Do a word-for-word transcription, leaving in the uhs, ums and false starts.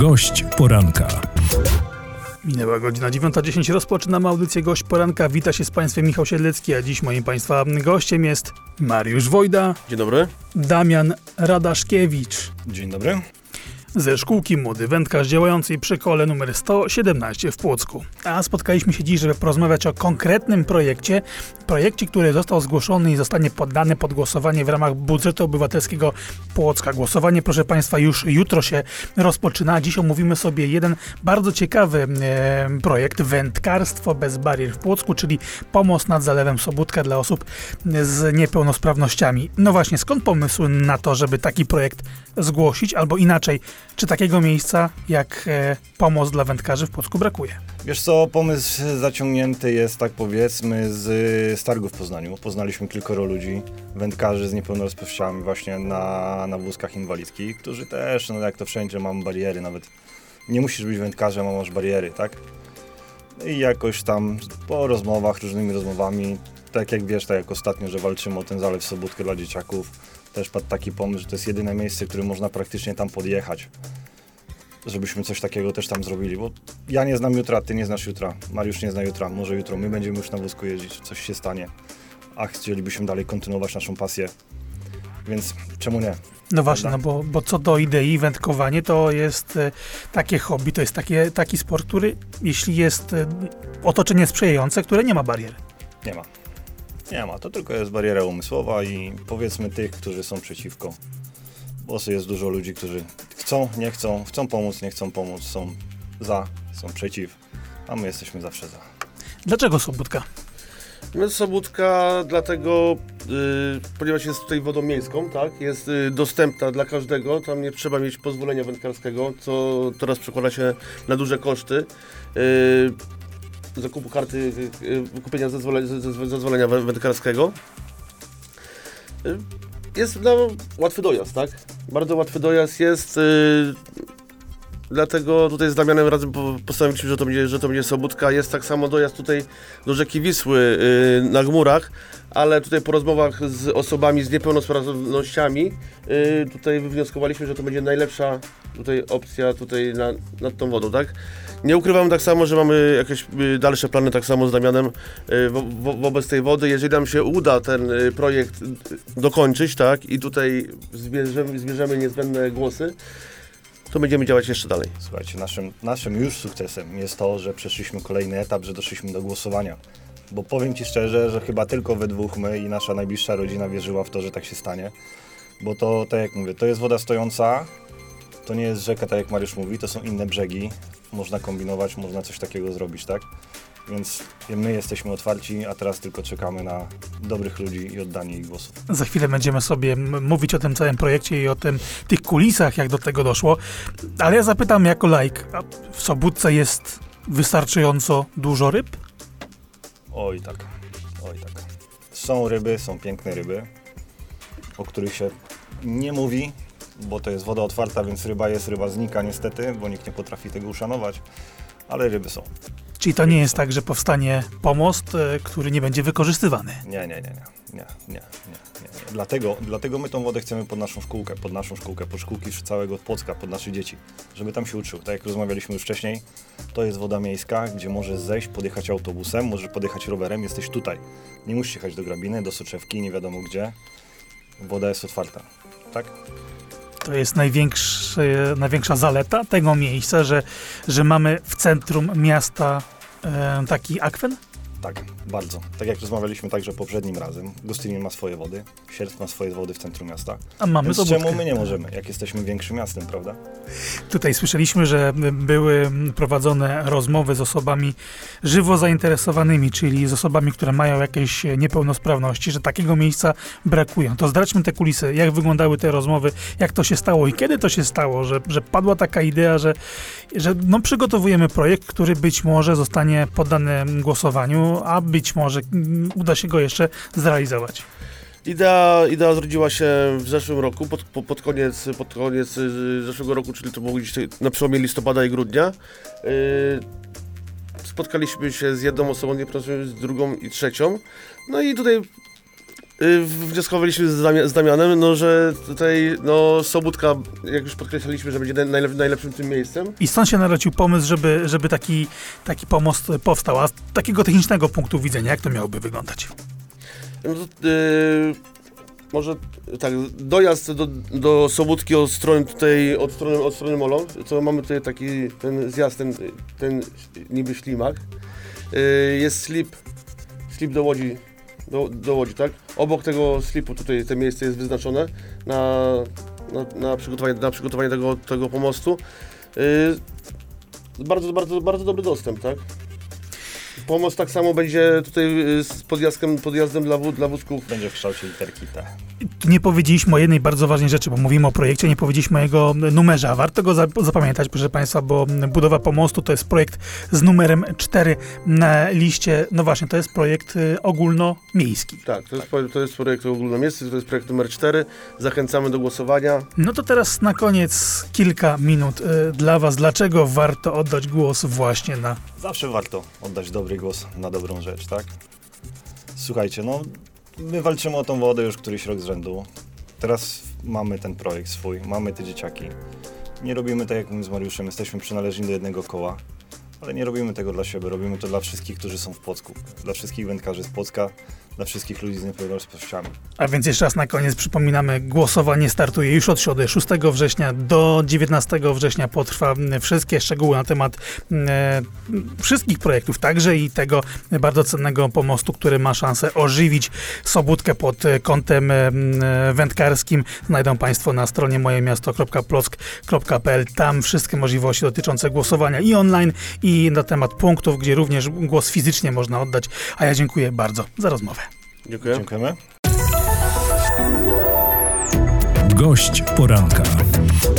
Gość poranka. Minęła godzina dziewiąta dziesięć, rozpoczynamy audycję Gość Poranka. Wita się z Państwem Michał Siedlecki, a dziś moim Państwa gościem jest Mariusz Wojda. Dzień dobry. Damian Radaszkiewicz. Dzień dobry. Ze szkółki Młody Wędkarz działającej przy kole numer sto siedemnaście w Płocku. A spotkaliśmy się dziś, żeby porozmawiać o konkretnym projekcie. Projekcie, który został zgłoszony i zostanie poddany pod głosowanie w ramach budżetu obywatelskiego Płocka. Głosowanie, proszę Państwa, już jutro się rozpoczyna. Dziś omówimy sobie jeden bardzo ciekawy e, projekt. Wędkarstwo bez barier w Płocku, czyli pomost nad Zalewem Sobótka dla osób z niepełnosprawnościami. No właśnie, skąd pomysł na to, żeby taki projekt zgłosić, albo inaczej, czy takiego miejsca jak e, pomost dla wędkarzy w Płocku brakuje? Wiesz co, pomysł zaciągnięty jest, tak powiedzmy, z, z targu w Poznaniu. Poznaliśmy kilkoro ludzi, wędkarzy z niepełnosprawnościami właśnie na, na wózkach inwalidzkich, którzy też, no jak to wszędzie, mamy bariery, nawet nie musisz być wędkarzem, a masz bariery, tak? I jakoś tam po rozmowach, różnymi rozmowami, tak jak wiesz, tak jak ostatnio, że walczymy o ten Zalew Sobótkę dla dzieciaków, też padł taki pomysł, że to jest jedyne miejsce, w którym można praktycznie tam podjechać, żebyśmy coś takiego też tam zrobili, bo ja nie znam jutra, ty nie znasz jutra, Mariusz nie zna jutra, może jutro my będziemy już na wózku jeździć, coś się stanie, a chcielibyśmy dalej kontynuować naszą pasję, więc czemu nie? No właśnie, no bo, bo co do idei, wędkowanie to jest e, takie hobby, to jest takie, taki sport, który, jeśli jest e, otoczenie sprzyjające, które nie ma barier. Nie ma. Nie ma, to tylko jest bariera umysłowa i powiedzmy tych, którzy są przeciwko. Bo jest dużo ludzi, którzy chcą, nie chcą, chcą pomóc, nie chcą pomóc, są za, są przeciw, a my jesteśmy zawsze za. Dlaczego Sobótka? No, Sobótka dlatego, yy, ponieważ jest tutaj wodą miejską, tak, jest yy, dostępna dla każdego, tam nie trzeba mieć pozwolenia wędkarskiego, co teraz przekłada się na duże koszty. Yy, zakupu karty, yy, wykupienia zezwolenia, zezwolenia wędkarskiego. Yy, jest no, łatwy dojazd, tak? Bardzo łatwy dojazd jest, yy, dlatego tutaj z Damianem razem postanowiliśmy, że to będzie, że to będzie Sobótka. Jest tak samo dojazd tutaj do rzeki Wisły yy, na Gmurach, ale tutaj po rozmowach z osobami z niepełnosprawnościami yy, tutaj wywnioskowaliśmy, że to będzie najlepsza tutaj opcja tutaj na, nad tą wodą, tak? Nie ukrywam tak samo, że mamy jakieś yy, dalsze plany tak samo z Damianem yy, wo, wo, wobec tej wody. Jeżeli nam się uda ten yy, projekt dokończyć, tak? I tutaj zbierzemy, zbierzemy niezbędne głosy, to będziemy działać jeszcze dalej. Słuchajcie, naszym, naszym już sukcesem jest to, że przeszliśmy kolejny etap, że doszliśmy do głosowania. Bo powiem Ci szczerze, że chyba tylko we dwóch my i nasza najbliższa rodzina wierzyła w to, że tak się stanie. Bo to, tak jak mówię, to jest woda stojąca, to nie jest rzeka, tak jak Mariusz mówi, to są inne brzegi. Można kombinować, można coś takiego zrobić, tak? Więc my jesteśmy otwarci, a teraz tylko czekamy na dobrych ludzi i oddanie ich głosów. Za chwilę będziemy sobie m- mówić o tym całym projekcie i o tym, tych kulisach, jak do tego doszło. Ale ja zapytam jako laik, a w Sobótce jest wystarczająco dużo ryb? Oj tak, oj tak. Są ryby, są piękne ryby, o których się nie mówi, bo to jest woda otwarta, więc ryba jest, ryba znika niestety, bo nikt nie potrafi tego uszanować, ale ryby są. Czyli to nie jest tak, że powstanie pomost, e, który nie będzie wykorzystywany? Nie, nie, nie, nie, nie, nie, nie, nie, nie. Dlatego, dlatego my tą wodę chcemy pod naszą szkółkę, pod naszą szkółkę, pod szkółki całego Płocka, pod nasze dzieci, żeby tam się uczył. Tak jak rozmawialiśmy już wcześniej, to jest woda miejska, gdzie możesz zejść, podjechać autobusem, możesz podjechać rowerem, jesteś tutaj. Nie musisz jechać do Grabiny, do Soczewki, nie wiadomo gdzie. Woda jest otwarta, tak? To jest największy, największa zaleta tego miejsca, że, że mamy w centrum miasta e, taki akwen? Tak, bardzo. Tak jak rozmawialiśmy także poprzednim razem, Gostynin ma swoje wody, Sierp ma swoje wody w centrum miasta. A mamy Więc Sobótkę. czemu my nie możemy, jak jesteśmy większym miastem, prawda? Tutaj słyszeliśmy, że były prowadzone rozmowy z osobami żywo zainteresowanymi, czyli z osobami, które mają jakieś niepełnosprawności, że takiego miejsca brakują. To zdradźmy te kulisy, jak wyglądały te rozmowy, jak to się stało i kiedy to się stało, że, że padła taka idea, że, że no przygotowujemy projekt, który być może zostanie poddany głosowaniu, a być może uda się go jeszcze zrealizować. Idea, idea zrodziła się w zeszłym roku, pod, pod, koniec, pod koniec zeszłego roku, czyli to było gdzieś na przełomie listopada i grudnia. Yy, spotkaliśmy się z jedną osobą, nie pracując z drugą i trzecią. No i tutaj Y, Wnioskowaliśmy z, Dami- z Damianem, no, że tutaj no, Sobótka, jak już podkreślaliśmy, że będzie najlep- najlepszym tym miejscem. I stąd się narodził pomysł, żeby, żeby taki, taki pomost powstał. A z takiego technicznego punktu widzenia, jak to miałoby wyglądać? No, to, y, może tak, dojazd do, do Sobótki od strony tutaj, od strony, od strony Molo, co mamy tutaj taki ten zjazd, ten, ten niby ślimak. Y, jest slip, slip do Łodzi, do, do Łodzi, tak? Obok tego slipu tutaj to miejsce jest wyznaczone na, na, na przygotowanie, na przygotowanie tego, tego pomostu. Y, bardzo, bardzo, bardzo dobry dostęp, tak? Pomost tak samo będzie tutaj z podjazdem, podjazdem dla, wó- dla wózków. Będzie w kształcie literki T. Nie powiedzieliśmy o jednej bardzo ważnej rzeczy, bo mówimy o projekcie, nie powiedzieliśmy o jego numerze, a warto go zapamiętać, proszę Państwa, bo budowa pomostu to jest projekt z numerem cztery na liście. No właśnie, to jest projekt ogólnomiejski. Tak, to jest, to jest projekt ogólnomiejski, to jest projekt numer cztery. Zachęcamy do głosowania. No to teraz na koniec kilka minut y, dla Was. Dlaczego warto oddać głos właśnie na... Zawsze warto oddać dobry głos na dobrą rzecz, tak? Słuchajcie, no my walczymy o tą wodę już któryś rok z rzędu. Teraz mamy ten projekt swój, mamy te dzieciaki. Nie robimy tak jak my z Mariuszem, jesteśmy przynależni do jednego koła, ale nie robimy tego dla siebie, robimy to dla wszystkich, którzy są w Płocku. Dla wszystkich wędkarzy z Płocka, dla wszystkich ludzi z niepełnosprawnościami. A więc jeszcze raz na koniec przypominamy, głosowanie startuje już od środy szóstego września do dziewiętnastego września. Potrwa wszystkie szczegóły na temat e, wszystkich projektów, także i tego bardzo cennego pomostu, który ma szansę ożywić Sobótkę pod kątem e, wędkarskim. Znajdą Państwo na stronie mojemiasto kropka plock kropka p l. Tam wszystkie możliwości dotyczące głosowania i online, i na temat punktów, gdzie również głos fizycznie można oddać. A ja dziękuję bardzo za rozmowę. Dziękuję. Dziękujemy. Gość poranka.